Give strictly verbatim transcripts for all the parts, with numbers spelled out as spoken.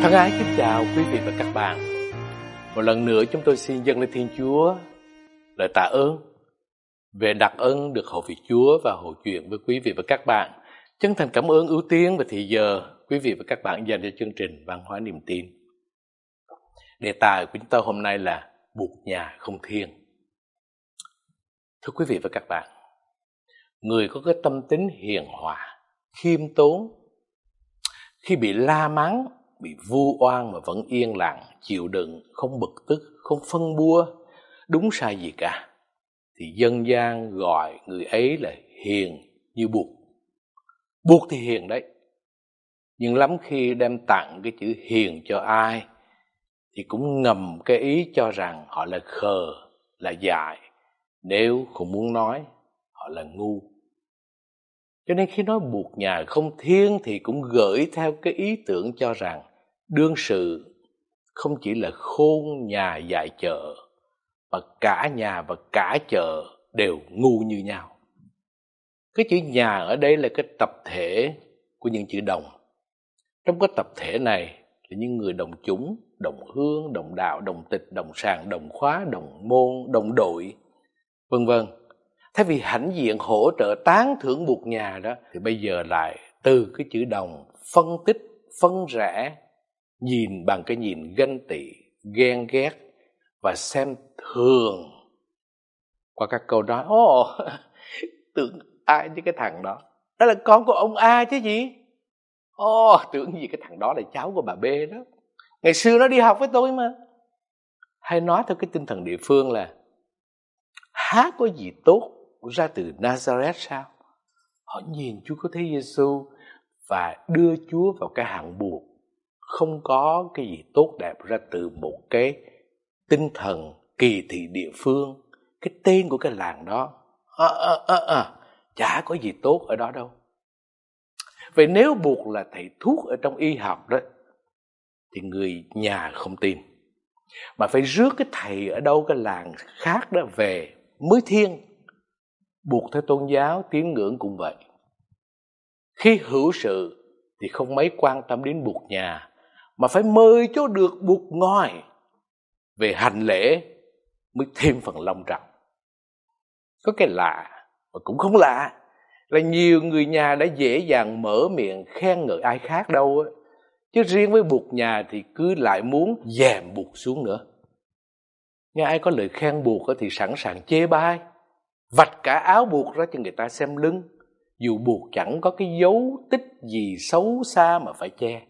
Thân ái kính chào quý vị và các bạn. Một lần nữa chúng tôi xin dâng lên Thiên Chúa lời tạ ơn về đặc ân được hầu việc Chúa và hầu chuyện với quý vị và các bạn. Chân thành cảm ơn ưu tiên và thì giờ quý vị và các bạn dành cho chương trình Văn hóa Niềm Tin. Đề tài của chúng ta hôm nay là buộc nhà không thiêng. Thưa quý vị và các bạn, người có cái tâm tính hiền hòa, khiêm tốn, khi bị la mắng, bị vu oan mà vẫn yên lặng, chịu đựng, không bực tức, không phân bua, đúng sai gì cả, thì dân gian gọi người ấy là hiền như buộc. Buộc thì hiền đấy, nhưng lắm khi đem tặng cái chữ hiền cho ai thì cũng ngầm cái ý cho rằng họ là khờ, là dại, nếu không muốn nói họ là ngu. Cho nên khi nói buộc nhà không thiêng thì cũng gửi theo cái ý tưởng cho rằng đương sự không chỉ là khôn nhà dại chợ, mà cả nhà và cả chợ đều ngu như nhau. Cái chữ nhà ở đây là cái tập thể của những chữ đồng. Trong cái tập thể này là những người đồng chúng, đồng hương, đồng đạo, đồng tịch, đồng sàng, đồng khóa, đồng môn, đồng đội, vân vân. Thay vì hãnh diện hỗ trợ tán thưởng buộc nhà đó, thì bây giờ lại từ cái chữ đồng phân tích, phân rẽ, nhìn bằng cái nhìn ganh tị, ghen ghét và xem thường qua các câu nói: ồ, tưởng ai chứ cái thằng đó, đó là con của ông A chứ gì. Ồ, tưởng gì cái thằng đó là cháu của bà B đó, ngày xưa nó đi học với tôi mà. Hay nói theo cái tinh thần địa phương là há có gì tốt ra từ Nazareth sao? Họ nhìn Chúa Cứu Thế Giêsu và đưa Chúa vào cái hạng buộc. Không có cái gì tốt đẹp ra từ một cái tinh thần kỳ thị địa phương, cái tên của cái làng đó. À, à, à, à, chả có gì tốt ở đó đâu. Vậy nếu buộc là thầy thuốc ở trong y học đó, thì người nhà không tin, mà phải rước cái thầy ở đâu cái làng khác đó về mới thiêng. Buộc theo tôn giáo, tín ngưỡng cũng vậy. Khi hữu sự thì không mấy quan tâm đến buộc nhà, mà phải mời cho được buộc ngoài về hành lễ mới thêm phần long trọng. Có cái lạ mà cũng không lạ là nhiều người nhà đã dễ dàng mở miệng khen ngợi ai khác đâu á, chứ riêng với buộc nhà thì cứ lại muốn dèm buộc xuống nữa. Nghe ai có lời khen buộc thì sẵn sàng chê bai, vạch cả áo buộc ra cho người ta xem lưng, dù buộc chẳng có cái dấu tích gì xấu xa mà phải che.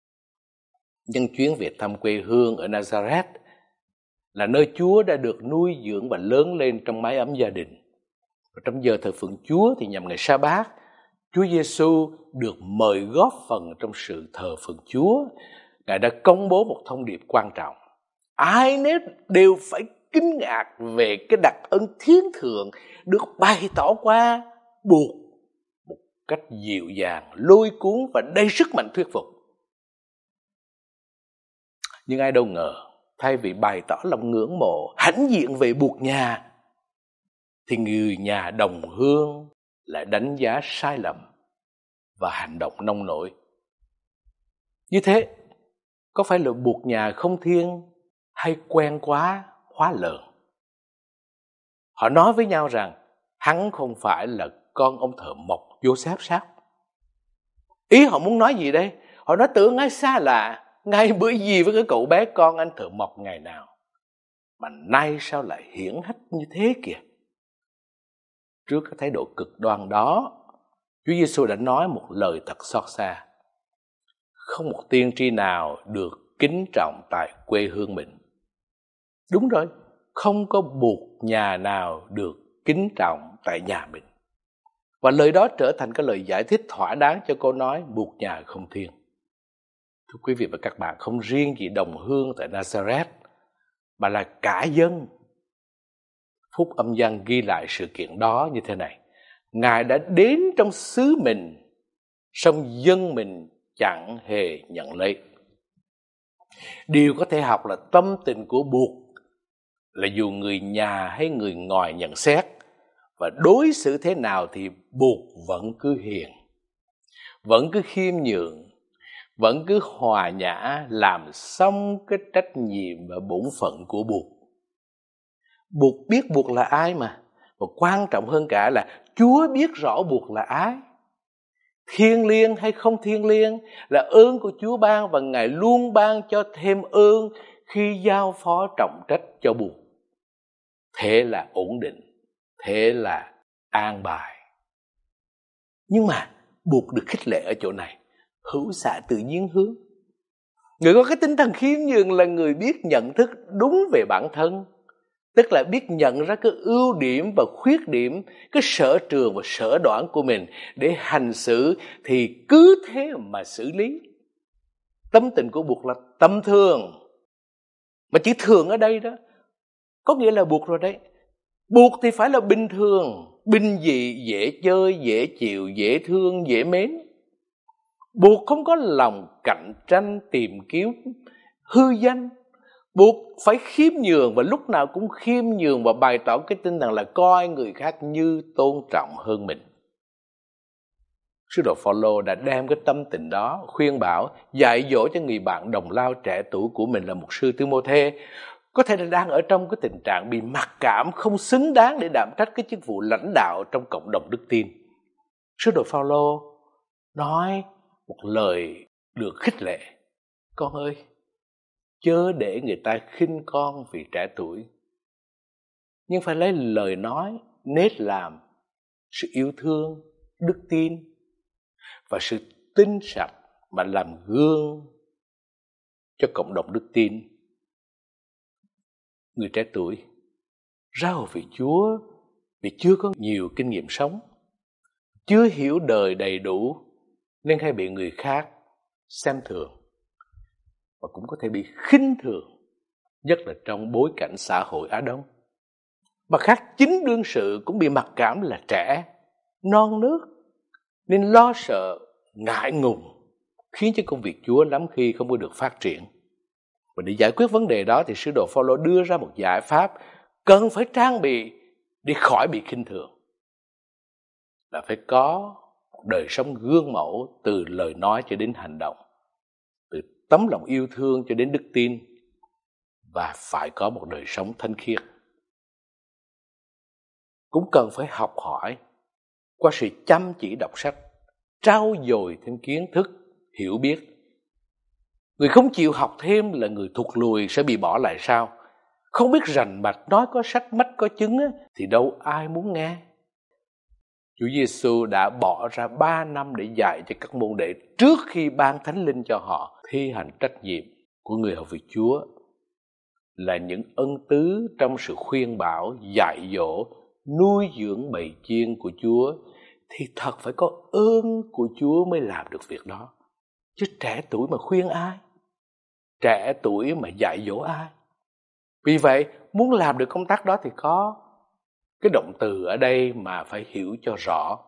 Nhân chuyến về thăm quê hương ở Nazareth là nơi Chúa đã được nuôi dưỡng và lớn lên trong mái ấm gia đình. Và trong giờ thờ phượng Chúa thì nhằm ngày Sa-bát, Chúa Giêsu được mời góp phần trong sự thờ phượng Chúa. Ngài đã công bố một thông điệp quan trọng: ai nấy đều phải kinh ngạc về cái đặc ân thiên thượng được bày tỏ qua buộc một cách dịu dàng, lôi cuốn và đầy sức mạnh thuyết phục. Nhưng ai đâu ngờ, thay vì bày tỏ lòng ngưỡng mộ, hãnh diện về buộc nhà, thì người nhà đồng hương lại đánh giá sai lầm và hành động nông nổi. Như thế, có phải là buộc nhà không thiêng hay quen quá hóa lợn? Họ nói với nhau rằng hắn không phải là con ông thợ mộc Joseph sao? Ý họ muốn nói gì đây? Họ nói tưởng ai xa lạ, ngay bữa gì với cái cậu bé con anh thợ mộc ngày nào, mà nay sao lại hiển hách như thế kìa. Trước cái thái độ cực đoan đó, Chúa Giêsu đã nói một lời thật xót xa: không một tiên tri nào được kính trọng tại quê hương mình. Đúng rồi, không có buộc nhà nào được kính trọng tại nhà mình. Và lời đó trở thành cái lời giải thích thỏa đáng cho câu nói buộc nhà không thiêng. Thưa quý vị và các bạn, không riêng gì đồng hương tại Nazareth, mà là cả dân. Phúc Âm Giăng ghi lại sự kiện đó như thế này: Ngài đã đến trong xứ mình, song dân mình chẳng hề nhận lấy. Điều có thể học là tâm tình của buộc là dù người nhà hay người ngoài nhận xét và đối xử thế nào thì buộc vẫn cứ hiền, vẫn cứ khiêm nhường, vẫn cứ hòa nhã làm xong cái trách nhiệm và bổn phận của buộc. Buộc biết buộc là ai mà. Và quan trọng hơn cả là Chúa biết rõ buộc là ai. Thiêng liêng hay không thiêng liêng là ơn của Chúa ban, và Ngài luôn ban cho thêm ơn khi giao phó trọng trách cho buộc. Thế là ổn định, thế là an bài. Nhưng mà buộc được khích lệ ở chỗ này, hữu xạ tự nhiên hướng. Người có cái tinh thần khiêm nhường là người biết nhận thức đúng về bản thân, tức là biết nhận ra cái ưu điểm và khuyết điểm, cái sở trường và sở đoản của mình để hành xử thì cứ thế mà xử lý. Tâm tình của buộc là tâm thường. Mà chữ thường ở đây đó có nghĩa là buộc rồi đấy. Buộc thì phải là bình thường, bình dị, dễ chơi, dễ chịu, dễ thương, dễ mến. Buộc không có lòng cạnh tranh tìm kiếm hư danh. Buộc phải khiêm nhường, và lúc nào cũng khiêm nhường và bày tỏ cái tinh thần là coi người khác như tôn trọng hơn mình. Sứ đồ Phaolô đã đem cái tâm tình đó khuyên bảo, dạy dỗ cho người bạn đồng lao trẻ tuổi của mình là mục sư Ti-mô-thê, có thể là đang ở trong cái tình trạng bị mặc cảm, không xứng đáng để đảm trách cái chức vụ lãnh đạo trong cộng đồng đức tin. Sứ đồ Phaolô nói một lời được khích lệ: con ơi, chớ để người ta khinh con vì trẻ tuổi, nhưng phải lấy lời nói, nết làm, sự yêu thương, đức tin và sự tinh sạch mà làm gương cho cộng đồng đức tin. Người trẻ tuổi rao về Chúa vì chưa có nhiều kinh nghiệm sống, chưa hiểu đời đầy đủ, nên hay bị người khác xem thường và cũng có thể bị khinh thường, nhất là trong bối cảnh xã hội Á Đông. Mà khác chính đương sự cũng bị mặc cảm là trẻ, non nước, nên lo sợ, ngại ngùng, khiến cho công việc Chúa lắm khi không có được phát triển. Và để giải quyết vấn đề đó thì sứ đồ Phaolô đưa ra một giải pháp cần phải trang bị để khỏi bị khinh thường, là phải có một đời sống gương mẫu từ lời nói cho đến hành động, từ tấm lòng yêu thương cho đến đức tin, và phải có một đời sống thanh khiết. Cũng cần phải học hỏi qua sự chăm chỉ đọc sách, trau dồi thêm kiến thức, hiểu biết. Người không chịu học thêm là người thụt lùi, sẽ bị bỏ lại sau. Không biết rành mạch, nói có sách mách có chứng thì đâu ai muốn nghe. Chúa Giêsu đã bỏ ra ba năm để dạy cho các môn đệ trước khi ban Thánh Linh cho họ thi hành trách nhiệm của người hầu việc Chúa, là những ân tứ trong sự khuyên bảo, dạy dỗ, nuôi dưỡng bầy chiên của Chúa, thì thật phải có ơn của Chúa mới làm được việc đó. Chứ trẻ tuổi mà khuyên ai? Trẻ tuổi mà dạy dỗ ai? Vì vậy, muốn làm được công tác đó thì có cái động từ ở đây mà phải hiểu cho rõ,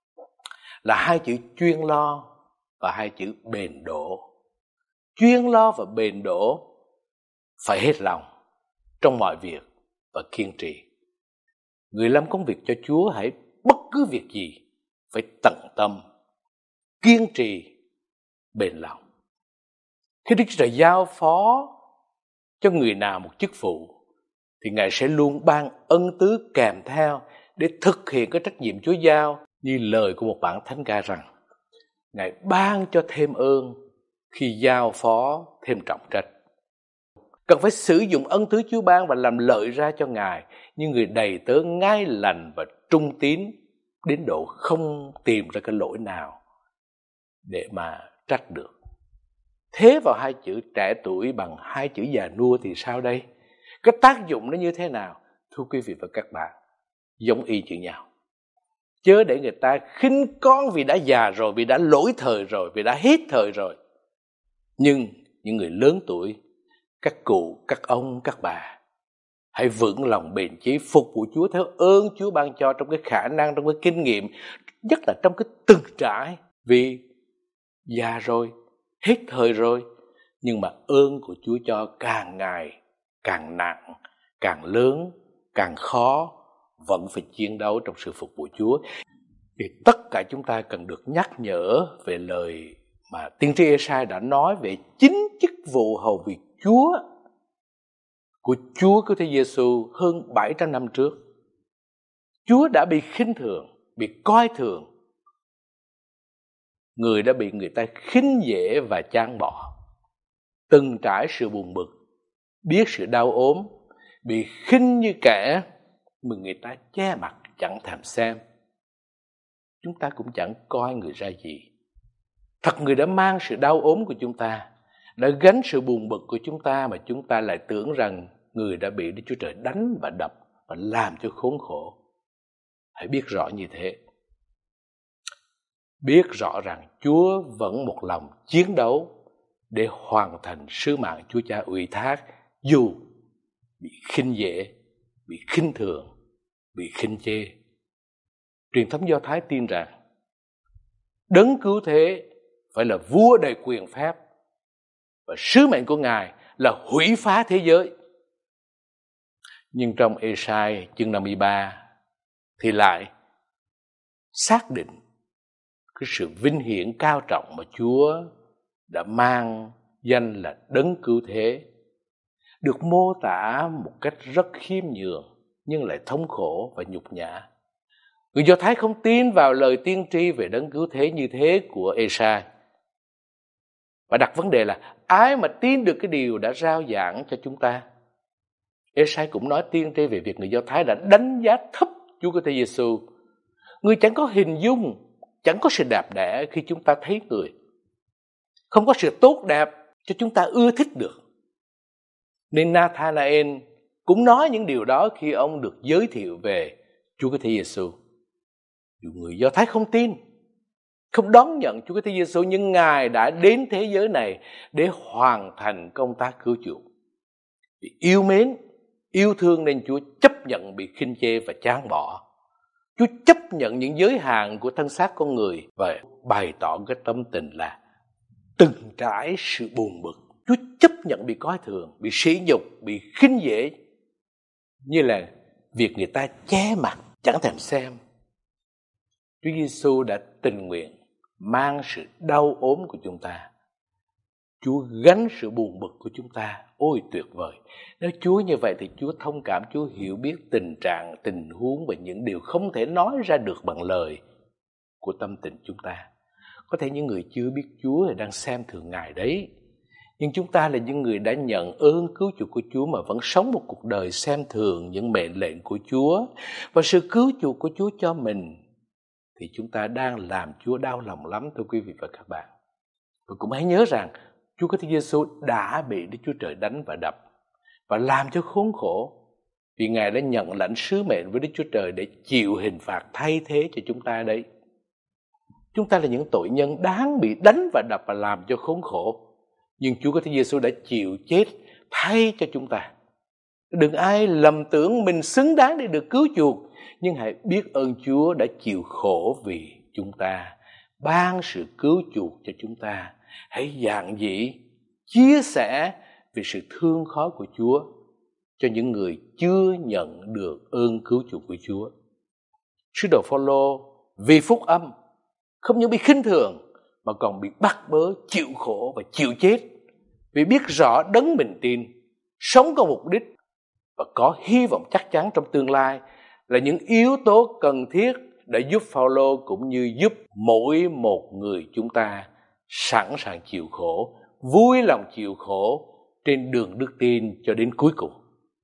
là hai chữ chuyên lo và hai chữ bền đổ. Chuyên lo và bền đổ phải hết lòng trong mọi việc và kiên trì. Người làm công việc cho Chúa hãy bất cứ việc gì phải tận tâm, kiên trì, bền lòng. Khi Đức Chúa Trời giao phó cho người nào một chức vụ thì Ngài sẽ luôn ban ân tứ kèm theo để thực hiện cái trách nhiệm Chúa giao, như lời của một bản thánh ca rằng: Ngài ban cho thêm ơn khi giao phó thêm trọng trách. Cần phải sử dụng ân tứ Chúa ban và làm lợi ra cho Ngài như người đầy tớ ngay lành và trung tín, đến độ không tìm ra cái lỗi nào để mà trách được. Thế vào hai chữ trẻ tuổi bằng hai chữ già nua thì sao đây? Cái tác dụng nó như thế nào? Thưa quý vị và các bạn, giống y chữ nhau. Chớ để người ta khinh con vì đã già rồi, vì đã lỗi thời rồi, vì đã hết thời rồi. Nhưng những người lớn tuổi, các cụ, các ông, các bà, hãy vững lòng bền chí phục vụ Chúa theo ơn Chúa ban cho trong cái khả năng, trong cái kinh nghiệm, nhất là trong cái từng trải. Vì già rồi, hết thời rồi, nhưng mà ơn của Chúa cho càng ngày càng nặng, càng lớn, càng khó, vẫn phải chiến đấu trong sự phục vụ Chúa. Thì tất cả chúng ta cần được nhắc nhở về lời mà tiên tri Ê-sai đã nói về chính chức vụ hầu việc Chúa của Chúa của Thế Giêsu hơn bảy trăm năm trước. Chúa đã bị khinh thường, bị coi thường. Người đã bị người ta khinh dễ và chán bỏ. Từng trải sự buồn bực, biết sự đau ốm, bị khinh như kẻ mà người ta che mặt chẳng thèm xem. Chúng ta cũng chẳng coi người ra gì. Thật người đã mang sự đau ốm của chúng ta, đã gánh sự buồn bực của chúng ta, mà chúng ta lại tưởng rằng người đã bị Đức Chúa Trời đánh và đập và làm cho khốn khổ. Hãy biết rõ như thế. Biết rõ rằng Chúa vẫn một lòng chiến đấu để hoàn thành sứ mạng Chúa Cha ủy thác, dù bị khinh dễ, bị khinh thường, bị khinh chê. Truyền thống Do Thái tin rằng đấng cứu thế phải là vua đầy quyền phép, và sứ mệnh của Ngài là hủy phá thế giới. Nhưng trong Ê-sai chương năm mươi ba thì lại xác định cái sự vinh hiển cao trọng mà Chúa đã mang danh là đấng cứu thế, được mô tả một cách rất khiêm nhường nhưng lại thống khổ và nhục nhã. Người Do Thái không tin vào lời tiên tri về đấng cứu thế như thế của Ê-sai, và đặt vấn đề là ai mà tin được cái điều đã rao giảng cho chúng ta. Ê-sai cũng nói tiên tri về việc người Do Thái đã đánh giá thấp Chúa của Thế Giêsu. Người chẳng có hình dung, chẳng có sự đẹp đẽ khi chúng ta thấy người, không có sự tốt đẹp cho chúng ta ưa thích được. Nên Nathanael cũng nói những điều đó khi ông được giới thiệu về Chúa của Thế Giêsu. Dù người Do Thái không tin, không đón nhận Chúa của Thế Giêsu, nhưng Ngài đã đến thế giới này để hoàn thành công tác cứu chuộc. Vì yêu mến, yêu thương nên Chúa chấp nhận bị khinh chê và chán bỏ. Chúa chấp nhận những giới hạn của thân xác con người và bày tỏ cái tâm tình là từng trải sự buồn bực. Chúa chấp nhận bị coi thường, bị sỉ nhục, bị khinh dễ, như là việc người ta che mặt chẳng thèm xem. Chúa Giêsu đã tình nguyện mang sự đau ốm của chúng ta. Chúa gánh sự buồn bực của chúng ta. Ôi tuyệt vời! Nếu Chúa như vậy thì Chúa thông cảm, Chúa hiểu biết tình trạng, tình huống và những điều không thể nói ra được bằng lời của tâm tình chúng ta. Có thể những người chưa biết Chúa đang xem thường Ngài đấy. Nhưng chúng ta là những người đã nhận ơn cứu chuộc của Chúa mà vẫn sống một cuộc đời xem thường những mệnh lệnh của Chúa và sự cứu chuộc của Chúa cho mình, thì chúng ta đang làm Chúa đau lòng lắm, thưa quý vị và các bạn. Và cũng hãy nhớ rằng Chúa Kitô Giêsu đã bị Đức Chúa Trời đánh và đập và làm cho khốn khổ, vì Ngài đã nhận lãnh sứ mệnh với Đức Chúa Trời để chịu hình phạt thay thế cho chúng ta đấy. Chúng ta là những tội nhân đáng bị đánh và đập và làm cho khốn khổ, nhưng Chúa Kitô Giêsu đã chịu chết thay cho chúng ta. Đừng ai lầm tưởng mình xứng đáng để được cứu chuộc, nhưng hãy biết ơn Chúa đã chịu khổ vì chúng ta, ban sự cứu chuộc cho chúng ta. Hãy dạn dĩ chia sẻ về sự thương khó của Chúa cho những người chưa nhận được ơn cứu chuộc của Chúa. Sứ đồ Phao-lô vì phúc âm không những bị khinh thường mà còn bị bắt bớ, chịu khổ và chịu chết, vì biết rõ đấng mình tin sống có mục đích và có hy vọng chắc chắn trong tương lai là những yếu tố cần thiết để giúp Phao-lô cũng như giúp mỗi một người chúng ta sẵn sàng chịu khổ, vui lòng chịu khổ trên đường đức tin cho đến cuối cùng.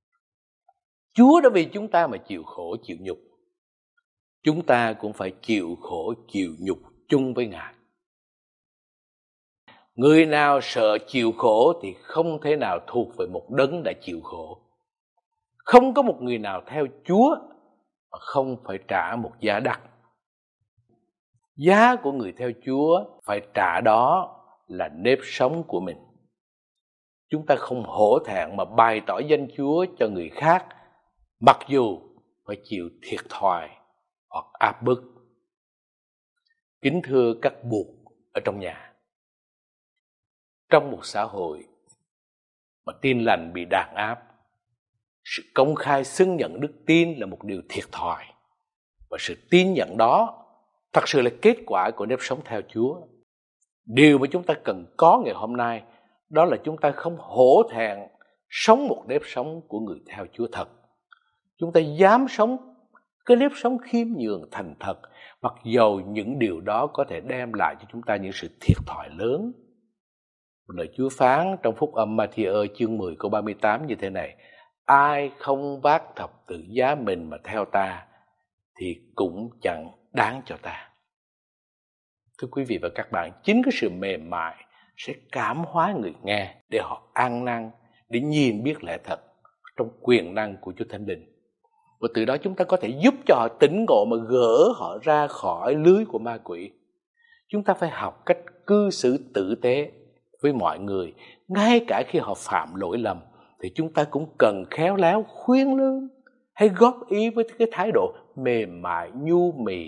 Chúa đã vì chúng ta mà chịu khổ, chịu nhục. Chúng ta cũng phải chịu khổ, chịu nhục chung với Ngài. Người nào sợ chịu khổ thì không thể nào thuộc về một đấng đã chịu khổ. Không có một người nào theo Chúa mà không phải trả một giá đắt. Giá của người theo Chúa phải trả đó là nếp sống của mình. Chúng ta không hổ thẹn mà bày tỏ danh Chúa cho người khác, mặc dù phải chịu thiệt thòi hoặc áp bức. Kính thưa các buộc ở trong nhà, trong một xã hội mà tin lành bị đàn áp, sự công khai xưng nhận đức tin là một điều thiệt thòi, và sự tin nhận đó thật sự là kết quả của nếp sống theo Chúa. Điều mà chúng ta cần có ngày hôm nay đó là chúng ta không hổ thẹn sống một nếp sống của người theo Chúa thật. Chúng ta dám sống cái nếp sống khiêm nhường thành thật, mặc dầu những điều đó có thể đem lại cho chúng ta những sự thiệt thòi lớn. Lời Chúa phán trong phúc âm Ma-thi-ơ chương mười câu ba mươi tám như thế này: ai không vác thập tự giá mình mà theo ta thì cũng chẳng đáng cho ta. Thưa quý vị và các bạn, chính cái sự mềm mại sẽ cảm hóa người nghe để họ ăn năn, để nhìn biết lẽ thật trong quyền năng của Chúa Thánh Linh. Và từ đó chúng ta có thể giúp cho họ tỉnh ngộ mà gỡ họ ra khỏi lưới của ma quỷ. Chúng ta phải học cách cư xử tử tế với mọi người, ngay cả khi họ phạm lỗi lầm thì chúng ta cũng cần khéo léo khuyên lơn hay góp ý với cái thái độ mềm mại nhu mì,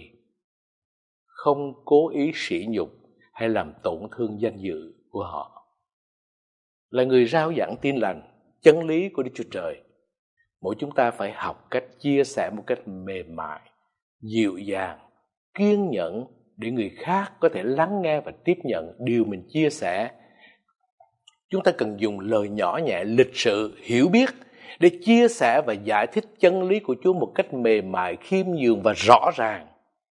không cố ý sỉ nhục hay làm tổn thương danh dự của họ. Là người rao giảng tin lành, chân lý của Đức Chúa Trời, mỗi chúng ta phải học cách chia sẻ một cách mềm mại, dịu dàng, kiên nhẫn để người khác có thể lắng nghe và tiếp nhận điều mình chia sẻ. Chúng ta cần dùng lời nhỏ nhẹ, lịch sự, hiểu biết để chia sẻ và giải thích chân lý của Chúa một cách mềm mại, khiêm nhường và rõ ràng.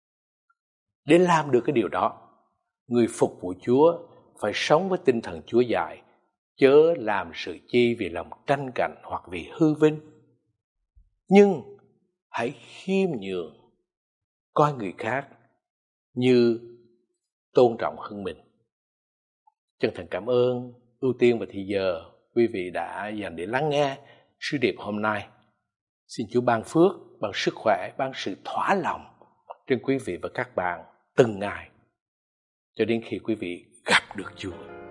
Để làm được cái điều đó, người phục vụ Chúa phải sống với tinh thần Chúa dạy, chớ làm sự chi vì lòng tranh cạnh hoặc vì hư vinh. Nhưng hãy khiêm nhường, coi người khác như tôn trọng hơn mình. Chân thành cảm ơn, ưu tiên và thì giờ quý vị đã dành để lắng nghe sứ điệp hôm nay. Xin Chúa ban phước, ban sức khỏe, ban sự thỏa lòng trên quý vị và các bạn từng ngày, cho đến khi quý vị gặp được Chúa.